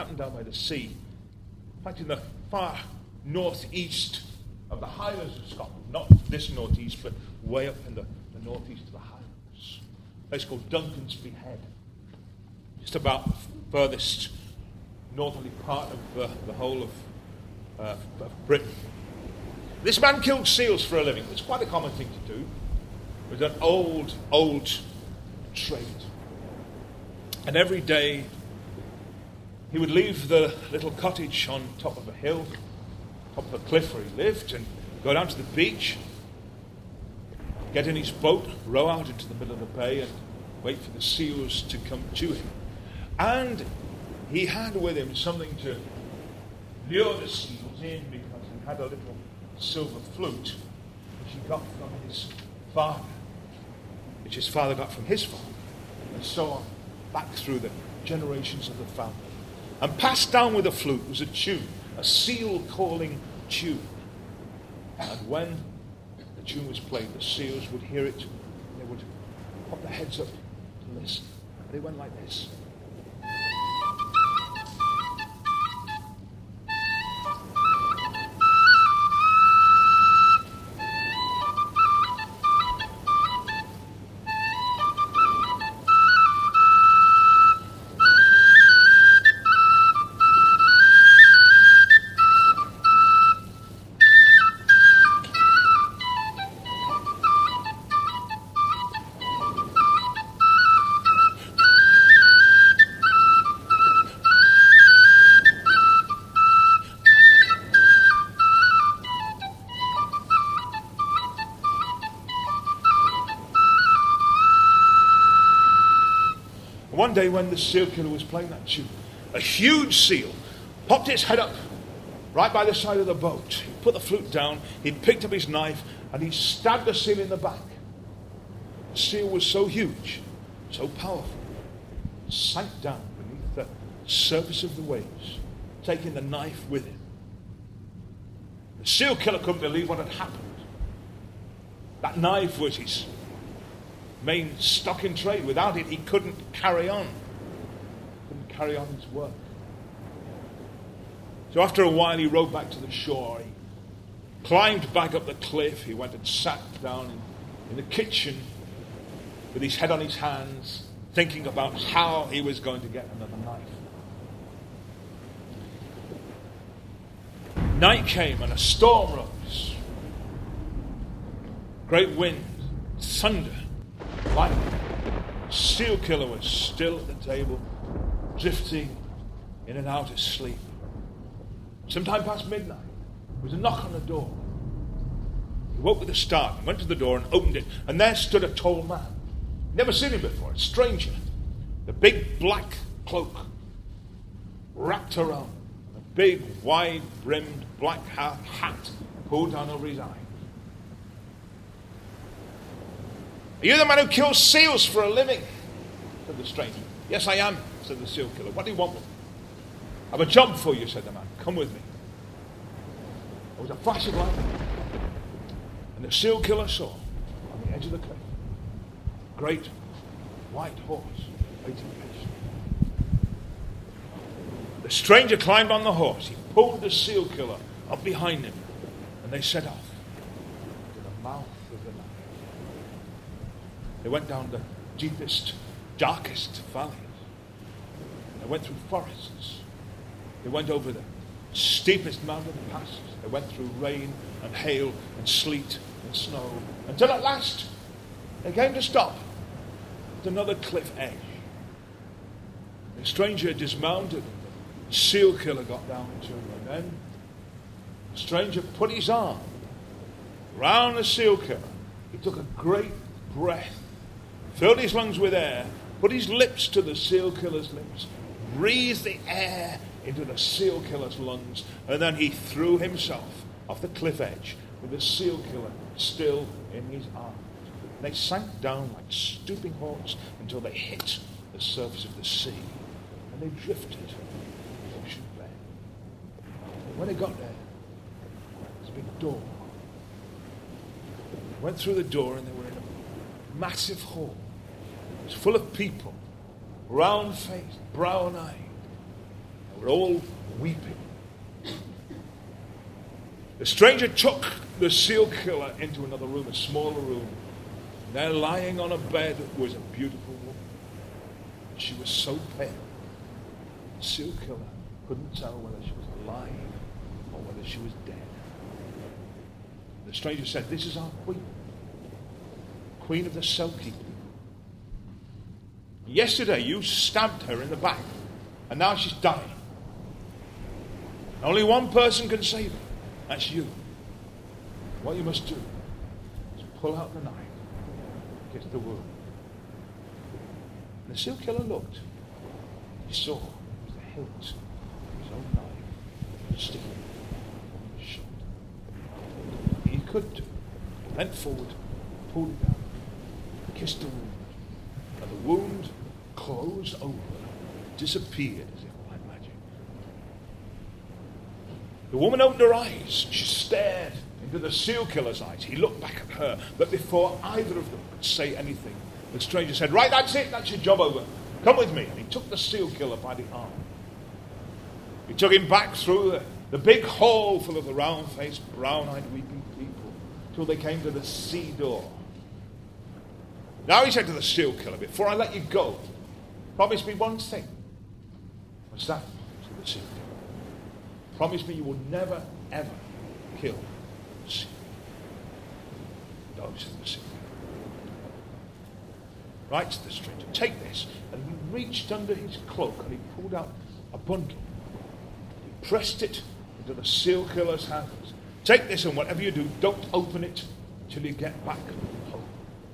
out and down by the sea. In fact, in the far northeast of the Highlands of Scotland, not this northeast, but way up in the northeast of the Highlands, a place called Duncansby Head, just about the furthest northerly part of the whole of Britain. This man killed seals for a living. It's quite a common thing to do. It was an old trade. And every day he would leave the little cottage on top of a hill, top of a cliff where he lived, and go down to the beach, get in his boat, row out into the middle of the bay, and wait for the seals to come to him. And he had with him something to lure the seals in, because he had a little silver flute which he got from his father, which his father got from his father, and so on, back through the generations of the family. And passed down with the flute was a tune, a seal-calling tune. And when the tune was played, the seals would hear it, and they would pop their heads up to listen. And they went like this. One day when the seal killer was playing that tune, a huge seal popped its head up right by the side of the boat. He put the flute down, he picked up his knife, and he stabbed the seal in the back. The seal was so huge, so powerful, it sank down beneath the surface of the waves, taking the knife with him. The seal killer couldn't believe what had happened. That knife was his main stock in trade. Without it, he couldn't carry on. Couldn't carry on his work. So after a while, he rowed back to the shore. He climbed back up the cliff. He went and sat down in the kitchen with his head on his hands, thinking about how he was going to get another knife. Night came and a storm rose. Great wind, thunder, lightning. Seal killer was still at the table, drifting in and out asleep. Sometime past midnight, there was a knock on the door. He woke with a start, went to the door and opened it, and there stood a tall man. Never seen him before, a stranger. The big black cloak wrapped around, a big wide-brimmed black hat pulled down over his eye. "Are you the man who kills seals for a living?" said the stranger. "Yes, I am," said the seal killer. "What do you want with me?" "I've a job for you," said the man. "Come with me." There was a flash of lightning, and the seal killer saw on the edge of the cliff a great white horse waiting patiently. The stranger climbed on the horse. He pulled the seal killer up behind him, and they set off to the mouth of the night. They went down the deepest, darkest valleys. They went through forests. They went over the steepest mountain passes. They went through rain and hail and sleet and snow, until at last they came to stop at another cliff edge. The stranger dismounted, and the seal killer got down to him, and then the stranger put his arm round the seal killer. He took a great breath, filled his lungs with air, put his lips to the seal killer's lips, breathed the air into the seal killer's lungs, and then he threw himself off the cliff edge with the seal killer still in his arms. And they sank down like stooping hawks until they hit the surface of the sea, and they drifted in the ocean bed. And when they got there, there was a big door. They went through the door, and they were in a massive hall. It was full of people, round-faced, brown-eyed. There were all weeping. The stranger took the seal killer into another room, a smaller room. There, lying on a bed, was a beautiful woman. She was so pale. The seal killer couldn't tell whether she was alive or whether she was dead. The stranger said, "This is our queen, queen of the Selkie. Yesterday you stabbed her in the back, and now she's dying. Only one person can save her. That's you. What you must do is pull out the knife, kiss the wound." And the seal killer looked. He saw it was the hilt of his own knife sticking on his shoulder. He could do. He bent forward, pulled it down, kissed the wound, and the wound closed over, disappeared as if by magic. The woman opened her eyes. She stared into the seal killer's eyes. He looked back at her, but before either of them could say anything, the stranger said, "Right, that's it. That's your job over. Come with me." And he took the seal killer by the arm. He took him back through the big hall full of the round-faced, brown-eyed, weeping people till they came to the sea door. "Now," he said to the seal killer, "before I let you go, promise me one thing." "What's that?" said the seal killer. "Promise me you will never, ever kill a seal." "No," said the seal killer. "Right," said the stranger, "take this." And he reached under his cloak and he pulled out a bundle. He pressed it into the seal killer's hands. "Take this, and whatever you do, don't open it till you get back home."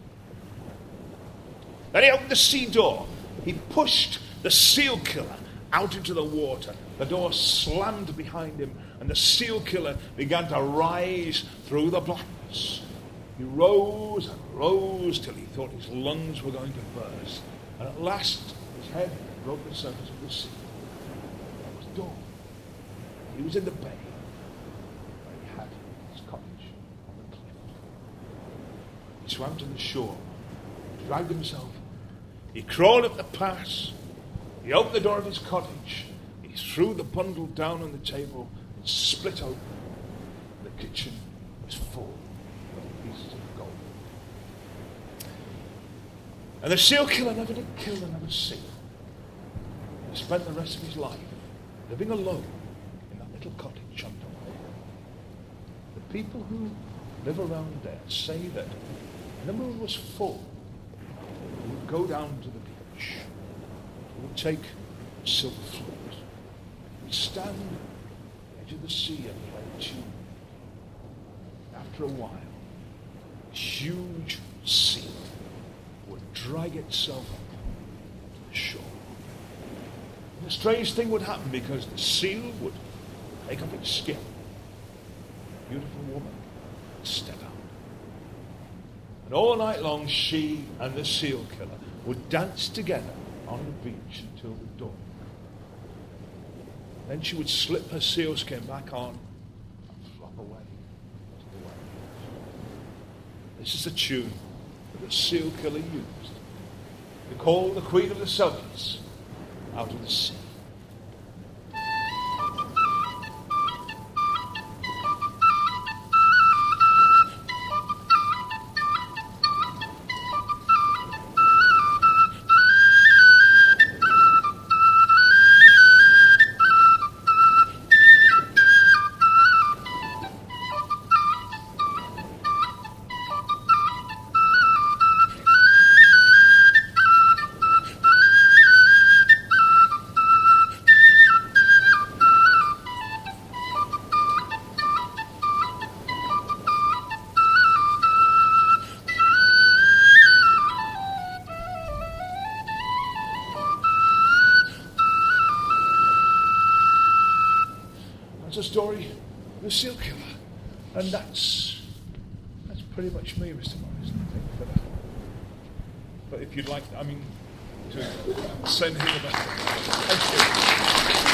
Then he opened the sea door. He pushed the seal killer out into the water. The door slammed behind him, and the seal killer began to rise through the blackness. He rose and rose till he thought his lungs were going to burst. And at last, his head broke the surface of the sea. It was dawn. He was in the bay, where he had his cottage on the cliff. He swam to the shore, dragged himself. He crawled up the pass. He opened the door of his cottage. He threw the bundle down on the table and split open. The kitchen was full of pieces of gold. And the seal killer never did kill another seal. He spent the rest of his life living alone in that little cottage on top of the hill. The people who live around there say that when the moon was full, he would go down to the beach. He would take a silver flute. He would stand at the edge of the sea and play a tune. After a while, a huge seal would drag itself up to the shore. And a strange thing would happen because the seal would take off its skin. A beautiful woman would step out. And all night long, she and the seal killer would dance together on the beach until the dawn. Then she would slip her sealskin back on and flop away to the waves. This is a tune that the seal killer used to call the Queen of the Selkies out of the sea. The story of the seal killer, and that's pretty much me, Mr. Morris, I think, for that. But if you'd like, to send him a message. Thank you.